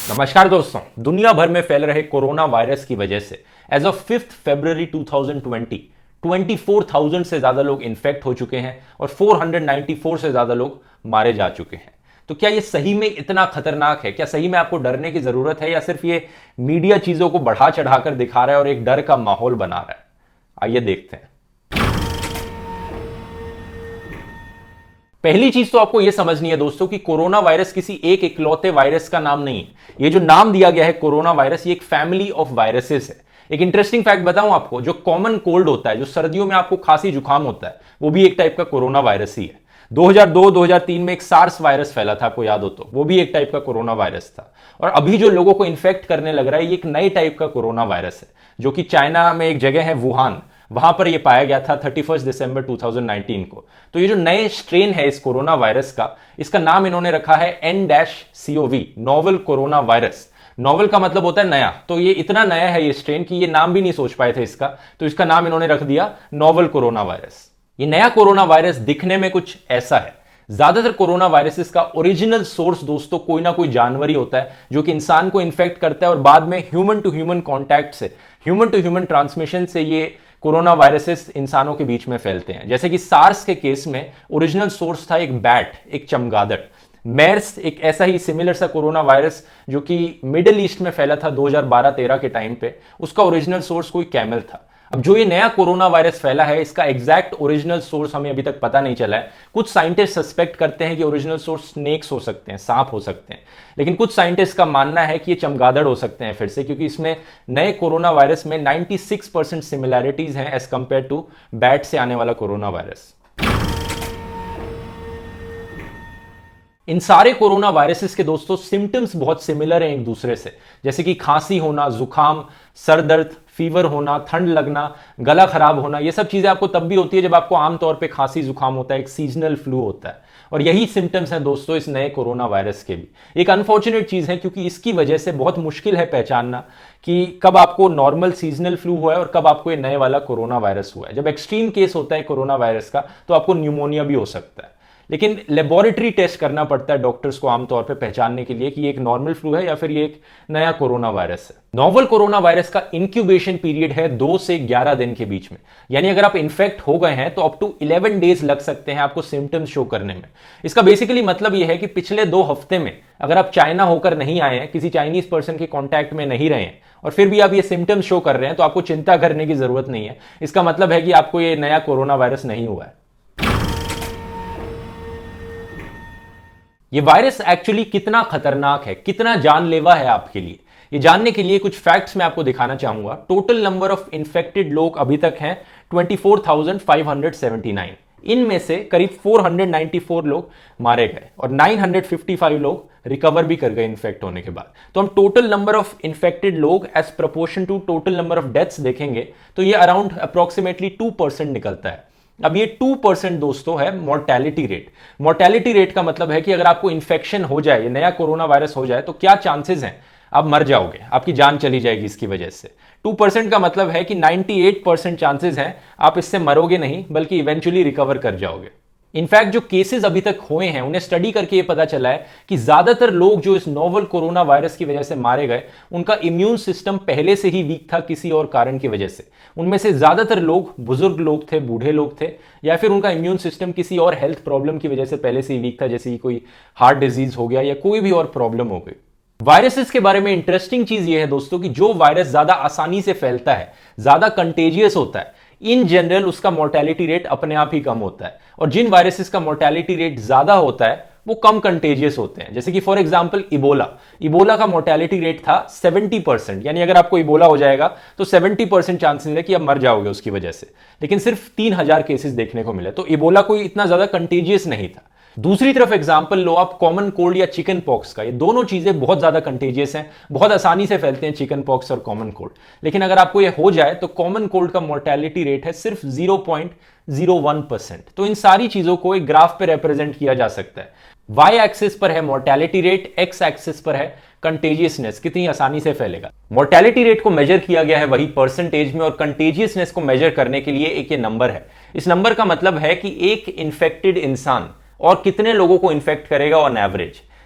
नमस्कार दोस्तों, दुनिया भर में फैल रहे कोरोना वायरस की वजह से एज ऑफ 5 फरवरी 2020 24,000 से ज्यादा लोग इन्फेक्ट हो चुके हैं और 494 से ज्यादा लोग मारे जा चुके हैं। तो क्या ये सही में इतना खतरनाक है? क्या सही में आपको डरने की जरूरत है, या सिर्फ ये मीडिया चीजों को बढ़ा चढ़ाकर दिखा रहा है और एक डर का माहौल बना रहा है? आइए देखते हैं। पहली चीज तो आपको यह समझनी है दोस्तों कि कोरोना वायरस किसी एक इकलौते वायरस का नाम नहीं है। ये जो नाम दिया गया है कोरोना वायरस, ये एक फैमिली ऑफ वायरसेस है। एक इंटरेस्टिंग फैक्ट बताऊं आपको, जो कॉमन कोल्ड होता है, जो सर्दियों में आपको खांसी जुकाम होता है, वो भी एक टाइप का कोरोना वायरस ही है। 2002-2003 में एक सार्स वायरस फैला था, आपको याद हो तो, वो भी एक टाइप का कोरोना वायरस था। और अभी जो लोगों को इन्फेक्ट करने लग रहा है, ये एक नए टाइप का कोरोना वायरस है, जो कि चाइना में एक जगह है वुहान, वहां पर यह पाया गया था 31 दिसंबर 2019 को। तो ये जो नए स्ट्रेन है इस कोरोना वायरस का, इसका नाम इन्होंने रखा है N-CoV, novel corona virus. Novel का मतलब होता है नया, तो ये इतना नया है ये स्ट्रेन कि ये नाम भी नहीं सोच पाए थे इसका, तो इसका नाम इन्होंने रख दिया नोवल कोरोना वायरस। ये नया कोरोना वायरस दिखने में कुछ ऐसा है। ज्यादातर कोरोना वायरसेस का ओरिजिनल सोर्स दोस्तों कोई ना कोई जानवर ही होता है, जो कि इंसान को इन्फेक्ट करता है और बाद में ह्यूमन टू ह्यूमन कॉन्टैक्ट से, ह्यूमन टू ह्यूमन ट्रांसमिशन से ये कोरोना वायरसेस इंसानों के बीच में फैलते हैं। जैसे कि सार्स के केस में ओरिजिनल सोर्स था एक बैट, एक चमगादड़। मेर्स एक ऐसा ही सिमिलर सा कोरोना वायरस जो कि मिडिल ईस्ट में फैला था 2012-13 के टाइम पे, उसका ओरिजिनल सोर्स कोई कैमल था। अब जो ये नया कोरोना वायरस फैला है, इसका एग्जैक्ट ओरिजिनल सोर्स हमें अभी तक पता नहीं चला है। कुछ साइंटिस्ट सस्पेक्ट करते हैं कि ओरिजिनल सोर्स स्नेक्स हो सकते हैं, सांप हो सकते हैं, लेकिन कुछ साइंटिस्ट का मानना है कि ये चमगादड़ हो सकते हैं फिर से, क्योंकि इसमें नए कोरोना वायरस में 96% सिमिलैरिटीज हैं एज कंपेयर टू बैट से आने वाला कोरोना वायरस। इन सारे कोरोना वायरसेस के दोस्तों सिम्टम्स बहुत सिमिलर हैं एक दूसरे से, जैसे कि खांसी होना, जुकाम, सर दर्द, फीवर होना, ठंड लगना, गला खराब होना। ये सब चीजें आपको तब भी होती है जब आपको आमतौर पे खांसी जुकाम होता है, एक सीजनल फ्लू होता है। और यही सिम्टम्स हैं दोस्तों इस नए कोरोना वायरस के भी। एक अनफॉर्चुनेट चीज है, क्योंकि इसकी वजह से बहुत मुश्किल है पहचानना कि कब आपको नॉर्मल सीजनल फ्लू हुआ है और कब आपको ये नए वाला कोरोना वायरस हुआ है। जब एक्सट्रीम केस होता है कोरोना वायरस का, तो आपको न्यूमोनिया भी हो सकता है, लेकिन लेबोरेटरी टेस्ट करना पड़ता है डॉक्टर्स को आमतौर पे पहचानने के लिए कि ये एक नॉर्मल फ्लू है या फिर ये एक नया कोरोना वायरस है। नोवल कोरोना वायरस का इंक्यूबेशन पीरियड है 2 से 11 दिन के बीच में, यानी अगर आप इन्फेक्ट हो गए हैं तो अप टू 11 डेज लग सकते हैं आपको सिम्टम्स शो करने में। इसका बेसिकली मतलब यह है कि पिछले 2 हफ्ते में अगर आप चाइना होकर नहीं आए हैं, किसी चाइनीज पर्सन के कॉन्टैक्ट में नहीं रहे हैं, और फिर भी आप ये सिम्टम्स शो कर रहे हैं, तो आपको चिंता करने की जरूरत नहीं है। इसका मतलब है कि आपको ये नया कोरोना वायरस नहीं हुआ है। ये वायरस एक्चुअली कितना खतरनाक है, कितना जानलेवा है आपके लिए, ये जानने के लिए कुछ फैक्ट्स मैं आपको दिखाना चाहूंगा। टोटल नंबर ऑफ इन्फेक्टेड लोग अभी तक हैं 24,579। इनमें से करीब 494 लोग मारे गए और 955 लोग रिकवर भी कर गए इन्फेक्ट होने के बाद। तो हम टोटल नंबर ऑफ इन्फेक्टेड लोग as proportion to total number of deaths देखेंगे तो ये अराउंड अप्रोक्सीमेटली 2% निकलता है। अब ये 2% दोस्तों है मोर्टेलिटी रेट। मोर्टेलिटी रेट का मतलब है कि अगर आपको इन्फेक्शन हो जाए, ये नया कोरोना वायरस हो जाए, तो क्या चांसेस हैं आप मर जाओगे, आपकी जान चली जाएगी इसकी वजह से। 2% का मतलब है कि 98% चांसेस हैं आप इससे मरोगे नहीं, बल्कि इवेंचुअली रिकवर कर जाओगे। इनफैक्ट जो केसेस अभी तक हुए हैं उन्हें स्टडी करके ये पता चला है कि ज्यादातर लोग जो इस नोवल कोरोना वायरस की वजह से मारे गए, उनका इम्यून सिस्टम पहले से ही वीक था किसी और कारण की वजह से। उनमें से ज्यादातर लोग बुजुर्ग लोग थे, बूढ़े लोग थे, या फिर उनका इम्यून सिस्टम किसी और हेल्थ प्रॉब्लम की वजह से पहले से ही वीक था, जैसे कि कोई हार्ट डिजीज हो गया या कोई भी और प्रॉब्लम हो गई। वायरसेस के बारे में इंटरेस्टिंग चीज यह है दोस्तों कि जो वायरस ज्यादा आसानी से फैलता है, ज्यादा कंटेजियस होता है, इन जनरल उसका मोर्टेलिटी रेट अपने आप ही कम होता है। और जिन वायरसेस का मोर्टेलिटी रेट ज्यादा होता है वो कम कंटेजियस होते हैं। जैसे कि फॉर एग्जांपल इबोला का मोर्टेलिटी रेट था 70%, यानी अगर आपको इबोला हो जाएगा तो 70% चांसेस है कि आप मर जाओगे उसकी वजह से, लेकिन सिर्फ 3,000 केसेस देखने को मिले। तो इबोला कोई इतना ज्यादा कंटेजियस नहीं था। दूसरी तरफ एग्जांपल लो आप कॉमन कोल्ड या चिकन पॉक्स का। ये दोनों चीजें बहुत ज्यादा कंटेजियस हैं, बहुत आसानी से फैलते हैं चिकन पॉक्स और कॉमन कोल्ड। लेकिन अगर आपको ये हो जाए तो कॉमन कोल्ड का मोर्टेलिटी रेट है सिर्फ 0.01%। तो इन सारी चीजों को एक ग्राफ पे रिप्रेजेंट किया जा सकता है। वाई एक्सिस पर है मोर्टेलिटी रेट, एक्स एक्सिस पर है कंटेजियसनेस, कितनी आसानी से फैलेगा। मोर्टेलिटी रेट को मेजर किया गया है वही परसेंटेज में, और कंटेजियसनेस को मेजर करने के लिए एक ये नंबर है। इस नंबर का मतलब है कि एक इन्फेक्टेड इंसान और कितने लोगों को इन्फेक्ट करेगा ऑन एवरेज।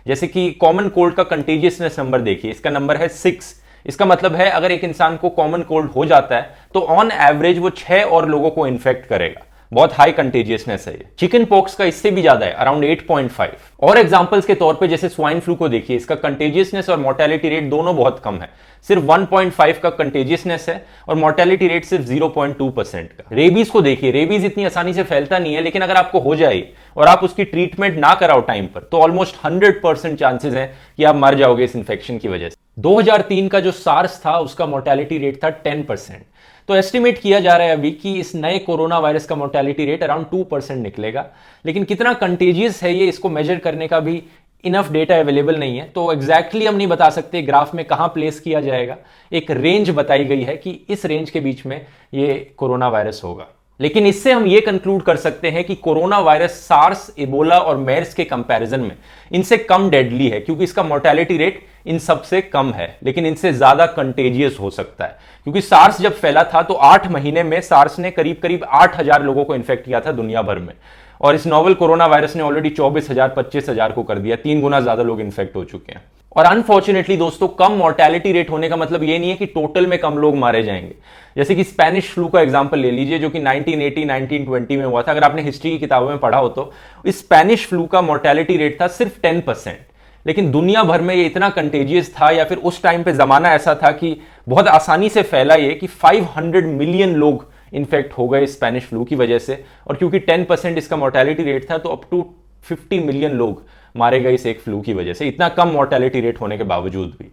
जैसे कि कॉमन कोल्ड का कंटेजियसनेस नंबर देखिए, इसका नंबर है 6। इसका मतलब है अगर एक इंसान को कॉमन कोल्ड हो जाता है तो ऑन एवरेज वो 6 और लोगों को इन्फेक्ट करेगा। बहुत हाई कंटेजियसनेस है ये। चिकन पॉक्स का इससे भी ज्यादा है, अराउंड 8.5। और एग्जांपल्स के तौर पे जैसे स्वाइन फ्लू को देखिए, इसका कंटेजियसनेस और मोर्टेलिटी रेट दोनों बहुत कम है। सिर्फ 1.5 का कंटेजियसनेस है और मोर्टेलिटी रेट सिर्फ 0.2% का। रेबीज को देखिए, रेबीज इतनी आसानी से फैलता नहीं है, लेकिन अगर आपको हो जाए और आप उसकी ट्रीटमेंट ना कराओ टाइम पर तो ऑलमोस्ट 100% चांसेस हैं कि आप मर जाओगे इस इंफेक्शन की वजह से। 2003 का जो सार्स था उसका मोर्टेलिटी रेट था 10%। तो एस्टिमेट किया जा रहा है अभी कि इस नए कोरोना वायरस का मोर्टेलिटी रेट अराउंड 2% निकलेगा। लेकिन कितना कंटेजियस है ये, इसको मेजर करने का भी इनफ डेटा अवेलेबल नहीं है, तो एग्जैक्टली हम नहीं बता सकते ग्राफ में कहां प्लेस किया जाएगा। एक रेंज बताई गई है कि इस रेंज के बीच में ये कोरोना वायरस होगा। लेकिन इससे हम ये कंक्लूड कर सकते हैं कि कोरोना वायरस सार्स, इबोला और मेर्स के कंपैरिजन में इनसे कम डेडली है, क्योंकि इसका मोर्टेलिटी रेट इन सबसे कम है, लेकिन इनसे ज्यादा कंटेजियस हो सकता है। क्योंकि सार्स जब फैला था तो 8 महीने में सार्स ने करीब करीब 8,000 लोगों को इन्फेक्ट किया था दुनिया भर में, और इस नोवेल कोरोना वायरस ने ऑलरेडी 24,000 25,000 को कर दिया, 3 गुना ज्यादा लोग इन्फेक्ट हो चुके हैं। और अनफॉर्चुनेटली दोस्तों, कम मोर्टेलिटी रेट होने का मतलब ये नहीं है कि टोटल में कम लोग मारे जाएंगे। जैसे कि स्पेनिश फ्लू का एग्जांपल ले लीजिए, जो कि 1980 1920 में हुआ था। अगर आपने हिस्ट्री की किताबों में पढ़ा हो तो इस स्पेनिश फ्लू का मोर्टेलिटी रेट था सिर्फ 10%। लेकिन दुनिया भर में ये इतना कंटेजियस था, या फिर उस टाइम पे जमाना ऐसा था कि बहुत आसानी से फैला ये, कि 500 मिलियन लोग इन्फेक्ट हो गए स्पेनिश फ्लू की वजह से। और क्योंकि 10% इसका मोर्टेलिटी रेट था तो अप टू 50 मिलियन लोग मारे गए इस एक फ्लू की वजह से, इतना कम मोर्टेलिटी रेट होने के बावजूद भी।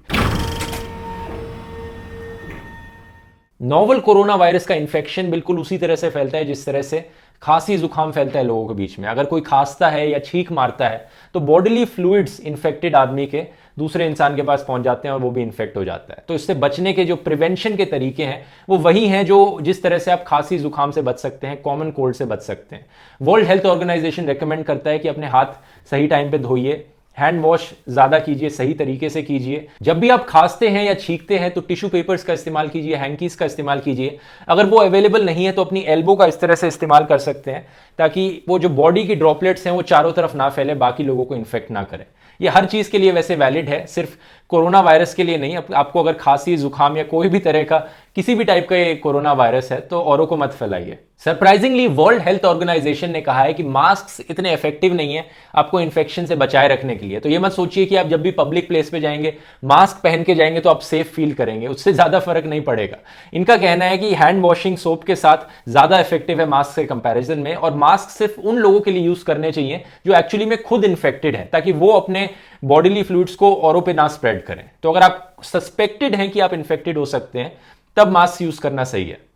नोवेल कोरोना वायरस का इन्फेक्शन बिल्कुल उसी तरह से फैलता है जिस तरह से खांसी जुकाम फैलता है लोगों के बीच में। अगर कोई खांसता है या छींक मारता है तो बॉडीली फ्लूइड्स इन्फेक्टेड आदमी के दूसरे इंसान के पास पहुंच जाते हैं और वो भी इन्फेक्ट हो जाता है। तो इससे बचने के जो प्रिवेंशन के तरीके हैं वो वही हैं जो जिस तरह से आप खांसी जुकाम से बच सकते हैं, कॉमन कोल्ड से बच सकते हैं। वर्ल्ड हेल्थ ऑर्गेनाइजेशन रेकमेंड करता है कि अपने हाथ सही टाइम पे धोइए, हैंड वॉश ज्यादा कीजिए, सही तरीके से कीजिए। जब भी आप खांसते हैं या छींकते हैं तो टिश्यू पेपर्स का इस्तेमाल कीजिए, हैंकीज का इस्तेमाल कीजिए। अगर वो अवेलेबल नहीं है तो अपनी एल्बो का इस तरह से इस्तेमाल कर सकते हैं, ताकि वो जो बॉडी की ड्रॉपलेट्स हैं वो चारों तरफ ना फैले, बाकी लोगों को इन्फेक्ट ना करें। ये हर चीज के लिए वैसे वैलिड है, सिर्फ कोरोना वायरस के लिए नहीं। आपको अगर खांसी जुकाम या कोई भी तरह का किसी भी टाइप का ये कोरोना वायरस है तो औरों को मत फैलाइए। सरप्राइजिंगली वर्ल्ड हेल्थ ऑर्गेनाइजेशन ने कहा है कि मास्क इतने इफेक्टिव नहीं है आपको इन्फेक्शन से बचाए रखने के लिए। तो ये मत सोचिए कि आप जब भी पब्लिक प्लेस पे जाएंगे मास्क पहन के जाएंगे तो आप सेफ फील करेंगे, उससे ज्यादा फर्क नहीं पड़ेगा। इनका कहना है कि हैंड वॉशिंग सोप के साथ ज्यादा इफेक्टिव है मास्क के कंपैरिजन में, और मास्क सिर्फ उन लोगों के लिए यूज करने चाहिए जो एक्चुअली में खुद इन्फेक्टेड है, ताकि वो अपने बॉडीली फ्लूइड्स को औरों पे ना स्प्रेड करें। तो अगर आप सस्पेक्टेड हैं कि आप इन्फेक्टेड हो सकते हैं तब मास्क यूज करना सही है।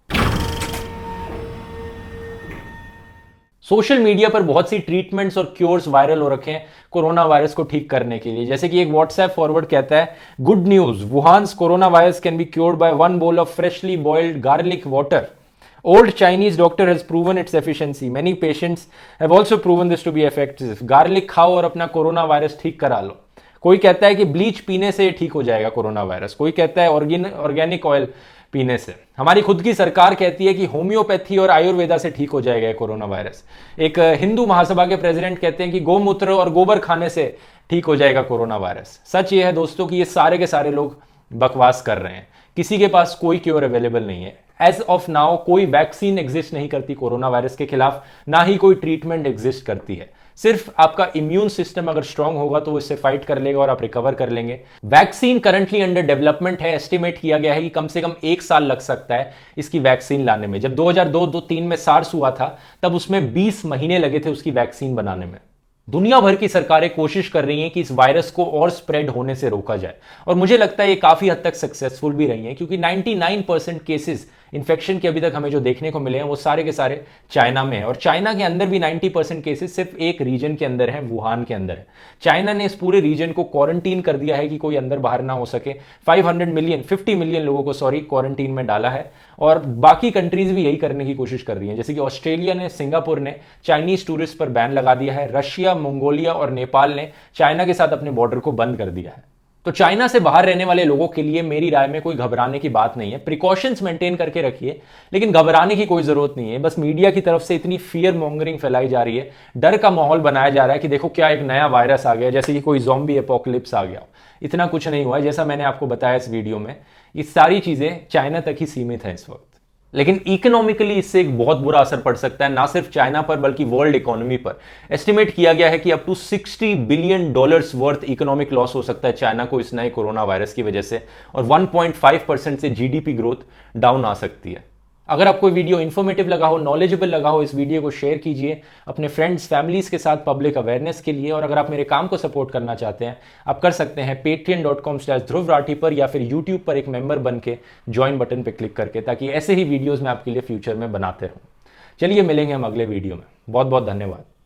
सोशल मीडिया पर बहुत सी ट्रीटमेंट्स और क्योर्स वायरल हो रखे हैं कोरोना वायरस को ठीक करने के लिए। जैसे कि एक व्हाट्सएप फॉरवर्ड कहता है, good news, Wuhan's corona virus can be cured by 1 bowl of freshly boiled garlic water. Old Chinese doctor has proven its efficiency. Many patients have also proven this to be effective. Garlic खाओ और अपना corona virus ठीक करा लो। कोई कहता है कि bleach पीने से ठीक हो जाएगा कोरोना वायरस, कोई कहता है ऑर्गेनिक ऑयल पीने से। हमारी खुद की सरकार कहती है कि होम्योपैथी और आयुर्वेदा से ठीक हो जाएगा कोरोना वायरस। एक हिंदू महासभा के प्रेसिडेंट कहते हैं कि गोमूत्र और गोबर खाने से ठीक हो जाएगा कोरोना वायरस। सच ये है दोस्तों कि ये सारे के सारे लोग बकवास कर रहे हैं, किसी के पास कोई क्योर अवेलेबल नहीं है। एज ऑफ नाउ कोई वैक्सीन एग्जिस्ट नहीं करती कोरोना वायरस के खिलाफ, ना ही कोई ट्रीटमेंट एग्जिस्ट करती है। सिर्फ आपका इम्यून सिस्टम अगर स्ट्रांग होगा तो वो इससे फाइट कर लेगा और आप रिकवर कर लेंगे। वैक्सीन करंटली अंडर डेवलपमेंट है। एस्टिमेट किया गया है कि कम से कम 1 साल लग सकता है इसकी वैक्सीन लाने में। जब 2002-3 में सार्स हुआ था तब उसमें 20 महीने लगे थे उसकी वैक्सीन बनाने में। दुनिया भर की सरकारें कोशिश कर रही हैं कि इस वायरस को और स्प्रेड होने से रोका जाए, और मुझे लगता है ये काफी हद तक सक्सेसफुल भी रही हैं, क्योंकि 99% केसेस इन्फेक्शन के अभी तक हमें जो देखने को मिले हैं वो सारे के सारे चाइना में है, और चाइना के अंदर भी 90% केसेस सिर्फ एक रीजन के अंदर है, वुहान के अंदर है। चाइना ने इस पूरे रीजन को क्वारंटीन कर दिया है कि कोई अंदर बाहर ना हो सके। 50 मिलियन लोगों को क्वारंटीन में डाला है, और बाकी कंट्रीज भी यही करने की कोशिश कर रही हैं। जैसे कि ऑस्ट्रेलिया ने, सिंगापुर ने चाइनीज टूरिस्ट पर बैन लगा दिया है। रशिया, मंगोलिया और नेपाल ने चाइना के साथ अपने बॉर्डर को बंद कर दिया है। तो चाइना से बाहर रहने वाले लोगों के लिए मेरी राय में कोई घबराने की बात नहीं है, प्रिकॉशंस मेंटेन करके रखिए, लेकिन घबराने की कोई जरूरत नहीं है। बस मीडिया की तरफ से इतनी फियर मॉन्गरिंग फैलाई जा रही है, डर का माहौल बनाया जा रहा है कि देखो क्या एक नया वायरस आ गया, जैसे कि कोई ज़ॉम्बी एपोकलिप्स आ गया। इतना कुछ नहीं हुआ है, जैसा मैंने आपको बताया इस वीडियो में। ये सारी चीजें चाइना तक ही सीमित है इस वक्त, लेकिन इकोनॉमिकली इससे एक बहुत बुरा असर पड़ सकता है, ना सिर्फ चाइना पर बल्कि वर्ल्ड इकोनॉमी पर। एस्टिमेट किया गया है कि up to $60 billion worth economic loss हो सकता है चाइना को इस नए कोरोना वायरस की वजह से, और 1.5% से जीडीपी ग्रोथ डाउन आ सकती है। अगर आपको वीडियो इन्फॉर्मेटिव लगा हो, नॉलेजेबल लगा हो, इस वीडियो को शेयर कीजिए अपने फ्रेंड्स फैमिलीज के साथ पब्लिक अवेयरनेस के लिए। और अगर आप मेरे काम को सपोर्ट करना चाहते हैं, आप कर सकते हैं patreon.com/ध्रुव राठी पर, या फिर यूट्यूब पर एक मेंबर बन के ज्वाइन बटन पर क्लिक करके, ताकि ऐसे ही वीडियोज मैं आपके लिए फ्यूचर में बनाते रहूँ। चलिए मिलेंगे हम अगले वीडियो में। बहुत बहुत धन्यवाद।